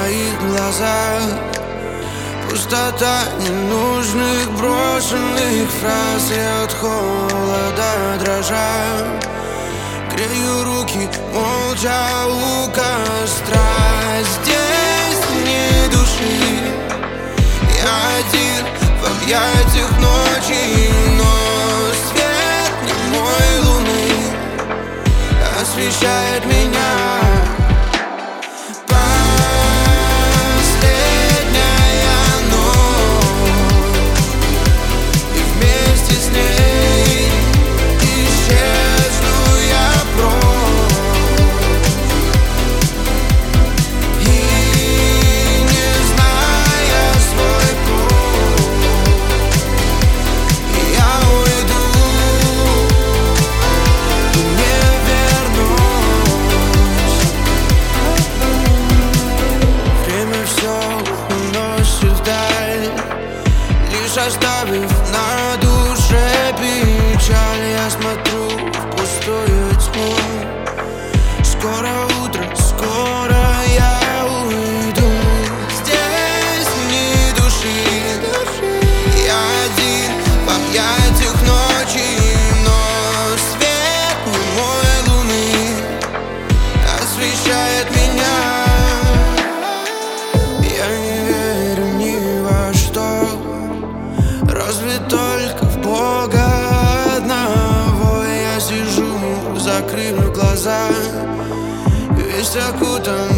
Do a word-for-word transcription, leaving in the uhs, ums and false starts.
твоих глазах пустота ненужных брошенных фраз. И от холода дрожа грею руки молча у костра. Здесь не души, я один в объятиях ночи, но свет немой луны освещает меня. Оставив на душе печаль, я смотрю в пустую тьму. Скоро утро, скоро я уйду. Здесь ни души, я один в объятиях ночи, но свет немой луны освещает меня. Я не верю ни во что, разве только в Бога одного. Я сижу, закрыв глаза, весь окутан